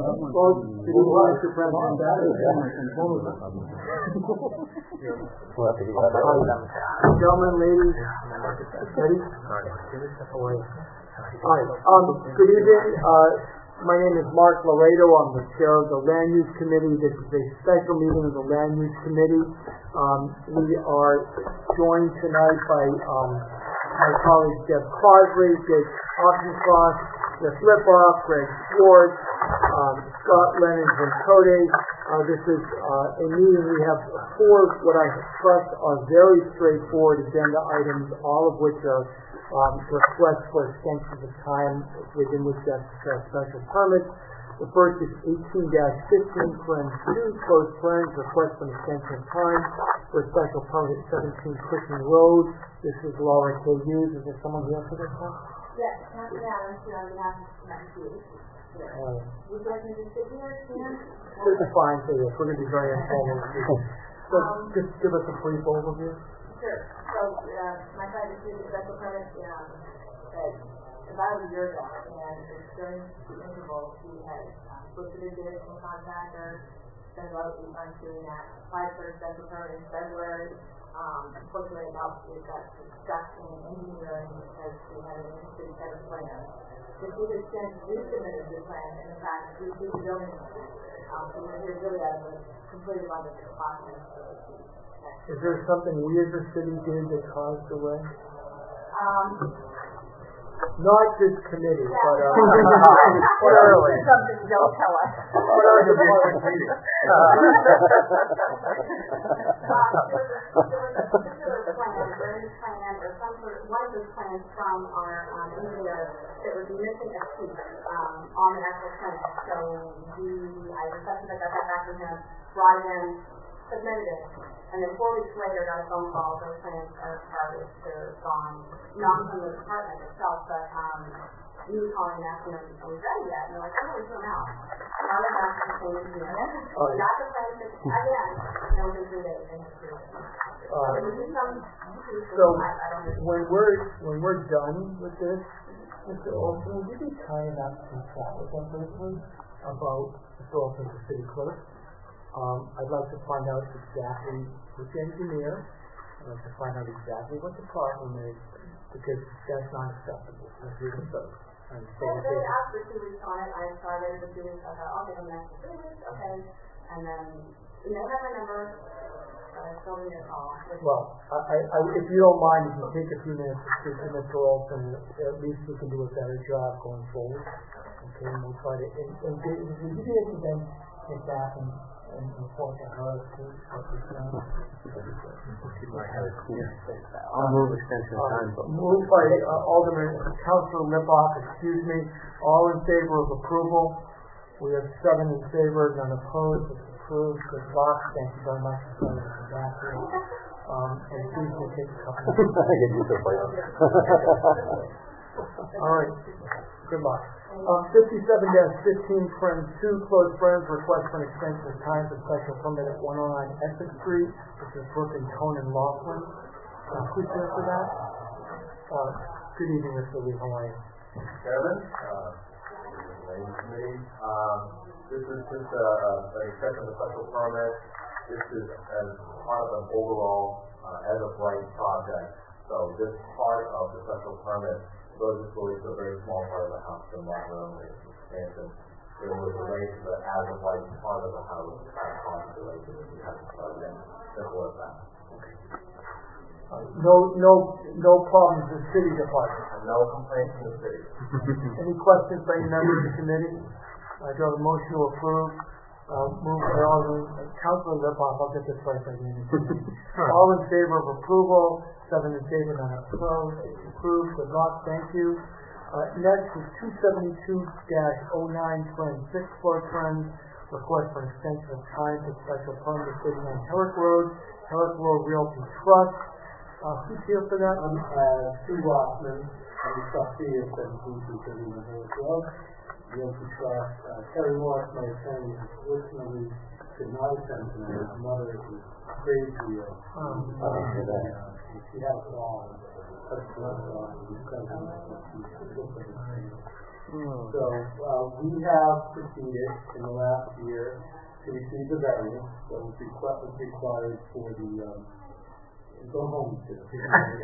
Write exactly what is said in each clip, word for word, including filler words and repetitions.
Well, did you want to present that? Gentlemen, ladies, ready? All right. Um, good evening. Uh, my name is Mark Laredo. I'm the chair of the Land Use Committee. This is a special meeting of the Land Use Committee. Um, we are joined tonight by um, my colleagues Deb Crosby, Jake Auchincloss, Jeff Lipoff, Greg Schwartz, um, Scott Lennon, and Cody. Uh, this is uh, a meeting. We have four, what I trust are very straightforward agenda items, all of which are um, requests for extensions of time within which that's uh, special permits. The first is eighteen dash fifteen, Plan two, closed plans, request for an extension of time for a special permit at seventeen Cushing Road. This is Laura K. Hughes. Is there someone here for this one? Yes, Kathy Adams here on behalf of Massachusetts. Uh, Would you like me to sit here, Sam? This is fine for this. We're going to be very informal. So um, just give us a brief overview. Sure. So uh, my client received a special permit um, about a year ago, and during the interval, he had uh, solicited bids from contractors, spent a lot of time doing that, applied for a special permit in February. Um, unfortunately, about it got stuck in engineering because we had an interesting set of plans. The chief has since resubmitted the plan, and in fact, we see the building. Um, so we're here really out of a completely wonderful process. Is there something we as a city did that caused delay? Um, Not this committee, yeah, but uh, clearly. Something don't tell us. What are the different meetings? Uh, there, was, there was a particular plan, various plan, or some sort of, one of those plans from our um, engineer that would be missing a piece um, on the actual plan. So we, I requested I got that back from him, brought it in, submitted it, and then four weeks later got a phone call, those plans are started, they're gone, not from the department itself, but um, me calling and asking them, are we ready yet? And they're like, oh, we're still out. Now they're back to the same engineer. Oh, got the plan fixed again, and within three days they have approved it. So Uh, there would be some, So I, I don't know. when we're when we're done with this, Mister Olson, would you be kind enough to chat with them briefly about the Philippines as a city clerk? Um, I'd like to find out exactly which engineer. I'd like to find out exactly what the problem is, because that's not acceptable. That's really so. And so They, they asked for two weeks on it. I started for two weeks. I thought, I'll give them an extra three weeks, okay. And then, you know, have my number. Uh, still need a call. Well, I, I, if you don't mind, if you take a few minutes to speak to Mister Olson, at least we can do a better job going forward. Okay, and we'll try to, and, and if you do it, then get back and, and report to her too. I'll move extension of time. Uh, moved by uh, Alderman Councilor Lipoff, excuse me. All in favor of approval? We have seven in favor, none opposed. It's approved. Good luck. Thank you very much for coming back here. Um, and please will take a couple of All right. Good luck. Um, fifty-seven dash fifteen, friend two, closed friends, request for an extension of time for special permit at one oh nine Essex Street. This is Brooke and Tone and Laughlin. Uh, who's here for that? Uh, good evening, Mister Lee. How are you? Chairman, uh, Land Committee. Um, this is just uh, an extension of the special permit. This is as part of an overall uh, as of right project. So this part of the special permit goes really to a very small part of the house, the modern expansion. It was related to the as of right part of the house, not part of the related to the house. Simple as that. Uh, no, no, no problems with city department. And no complaints from the city. Any questions by any member of the committee? I do have a motion to approve. Uh, move by Alderman Councilor Lipoff. I'll get this right by the end of the meeting. All in favor of approval. Seven in favor, none opposed. It's approved. Good luck. Thank you. Uh, next is two seventy-two dash oh nine, Trend six floor trend. Request for an extension of time for special permit sitting on Herrick Road, Herrick Road Realty Trust. Uh, who's here for that? I'm uh, Steve Rossman. I'm the trustee of seventeen two thirty-one Herrick Road, Realty Trust. Uh, Terry Morris, my attorney, unfortunately could not attend tonight. His mother is crazy. Uh, um, uh, she has it all. But it's not wrong. We've got to Hmm. So, uh, we have proceeded in the last year to receive the variance that was requ- was required for the, um, go home to. It's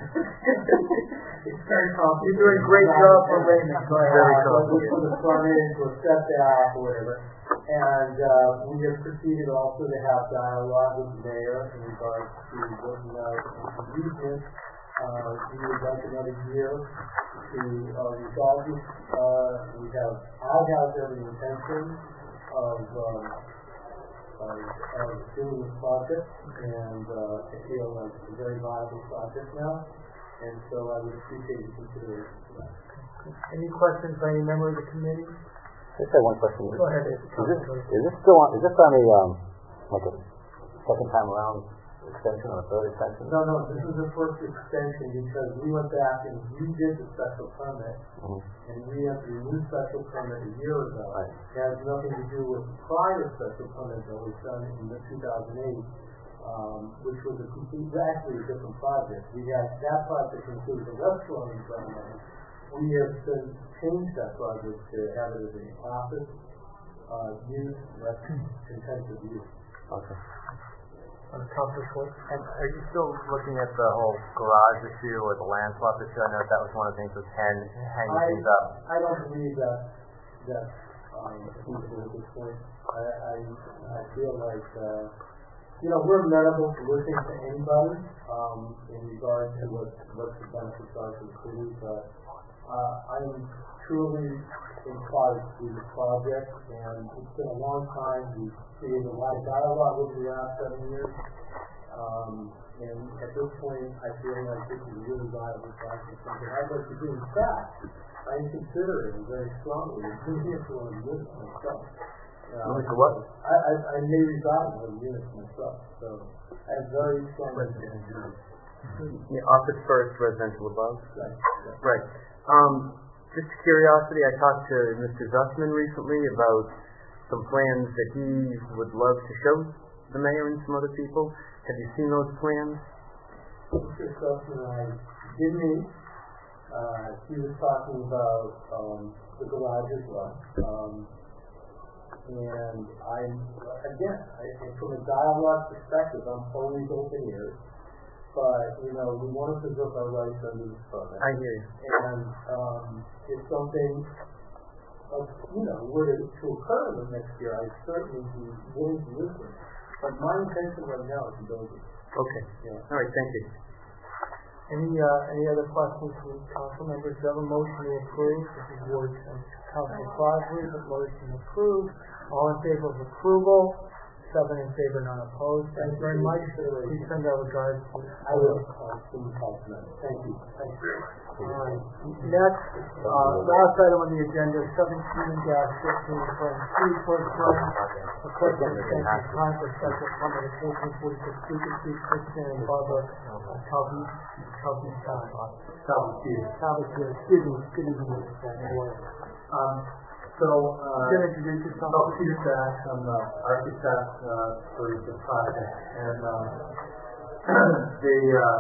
very complicated. You're doing a great job for Raymond. Go ahead. Very Uh, complicated. For the front end, or setback, or whatever. And, uh, we have proceeded also to have dialogue with the mayor in regards to working out the easement. Uh, we would like another year to, uh, resolve this. Uh, we have, I have every intention of, um, of, of doing this project, and, uh, I feel like it's a very viable project now, and so I would appreciate your consideration for that. Any questions by any member of the committee? Just have one question. Go ahead. Is this, is this still on, is this on a, um, like a second time around extension or a third extension? No, no, this is the first extension because we went back and redid the special permit, Mm-hmm. and we have the new special permit a year ago. Right. It has nothing to do with the prior special permit that was done in the two thousand eight, um, which was a complete, actually a different project. We had, that project included a restaurant in front of it. We have since changed that project to have it as an office, uh, use, that's intensive use. Okay. Uh, Councilor Schwartz? And are you still looking at the whole garage issue or the land swap issue? I know that was one of the things with Ken hanging I- things up. I don't believe that, that, um, feasible at this point. I, I, I feel like, uh, you know, we're amenable to listening to anybody, um, in regard to what, what the benefits are to the city, but, uh, I'm truly inclined to do this project, and it's been a long time. We've created a lot of dialogue over the last seven years. Um, and at this point, I feel like this is a really viable project, something I'd like to do. In fact, I am considering very strongly moving it to one of the units myself. Uh, Moving to what? I, I, I may reside in one of the units myself, so I have very strong intentions. Yeah, office first, residential above? Right, right. Right. Um, just curiosity, I talked to Mister Zussman recently about some plans that he would love to show the mayor and some other people. Have you seen those plans? Mister Sussman and I did meet. Uh, he was talking about um, the garage as well. Um, and I, again, I, from a dialogue perspective, I'm always open ears. But, you know, we want to preserve our rights under this permit. I hear you. And um, if something, uh, you know, were to, to occur in the next year, I'd certainly be willing to listen. But my intention right now is to build it. Okay. Yeah. All right, thank you. Any, uh, any other questions from council members? Do you have a motion to approve? This is Ward, uh, Council Crosby, the motion approved. All in favor of approval? Seven in favor, none opposed. Thank you very much. Please send our regards to. I will, uh, soon talk to them. Thank you. Thank you. All right. Next, uh, last item on the agenda, seventeen dash fifteen, from Steve Fortune, request for extension of time for special permit at fourteen forty-six Beacon Street, Kristen and Barbara Calvi, Calvi, Calvi. Calvi, excuse me, good evening, Mister Boyd. Um, so, uh, Can you introduce yourself? oh, Peter Sachs, I'm the architect, uh, for the project, and, um, they, uh,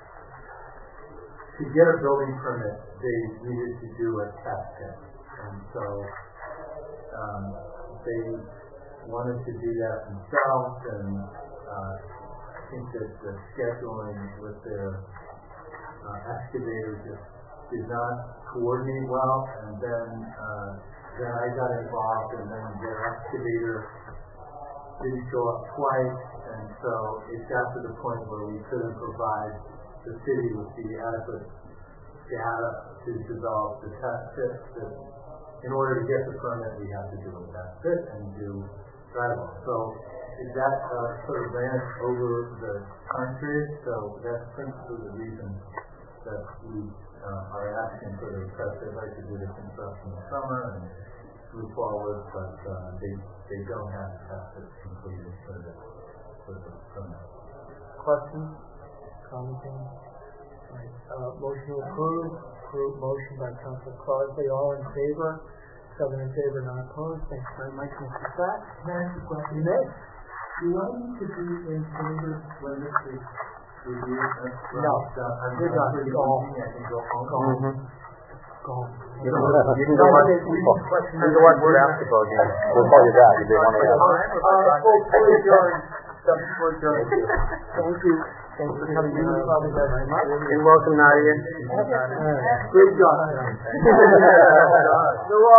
to get a building permit, they needed to do a test pit, and so, um, they wanted to do that themselves, and, uh, I think that the scheduling with their, uh, excavator just did not coordinate well, and then, uh, then I got involved, and then their excavator didn't show up twice, and so it got to the point where we couldn't provide the city with the adequate data to develop the test pit. That in order to get the permit, we have to do a test pit and do drywall. So that uh, sort of ran over the time period, so that's principally the reason that we uh, are asking for the test pit. I'd like to do the construction in the summer and move forward, but uh, they they don't have the test pit completed for the for the permit. Questions? Comments? Right. Uh, motion to approve. Approved motion by Councilor Crosby. All in favor? Seven in favor, none opposed. Thanks very much, Mister Sachs. Can I ask a question? You may. Do I need to be in favor when this is reviewed? No. I'm You're done. pretty Go home. easy. I can go home. Go home. Go home. You can, you can go watch, you can go watch the basketball game. We'll call you back if they want to. Uh, folks, please join. Thank you. Thanks for coming in. And welcome, Nadia. Great job. You're